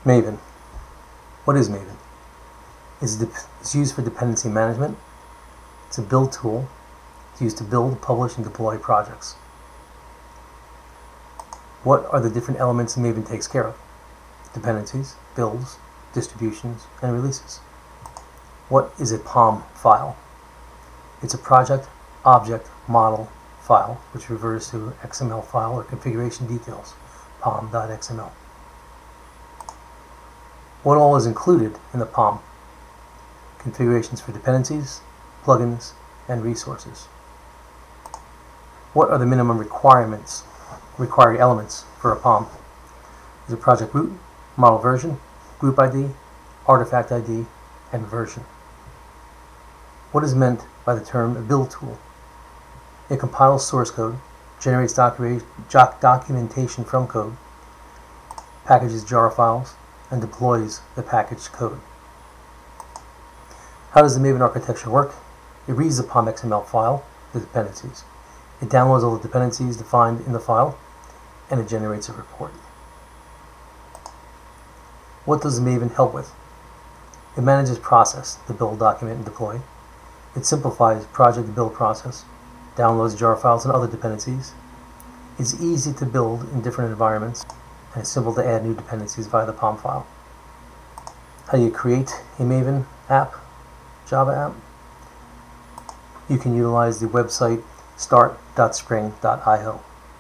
Maven. What is Maven? It's used for dependency management. It's a build tool. It's used to build, publish, and deploy projects. What are the different elements Maven takes care of? Dependencies, builds, distributions, and releases. What is a POM file? It's a project object model file, which refers to XML file or configuration details, pom.xml. What all is included in the POM? Configurations for dependencies, plugins, and resources. What are the minimum required elements for a POM? Is a project root, model version, group ID, artifact ID, and version. What is meant by the term a build tool? It compiles source code, generates documentation from code, packages jar files, and deploys the packaged code. How does the Maven architecture work? It reads the POM XML file, the dependencies. It downloads all the dependencies defined in the file, and it generates a report. What does Maven help with? It manages process, the build, document, and deploy. It simplifies project build process, downloads jar files and other dependencies. It's easy to build in different environments, and it's simple to add new dependencies via the POM file. How do you create a Maven app, Java app? You can utilize the website start.spring.io.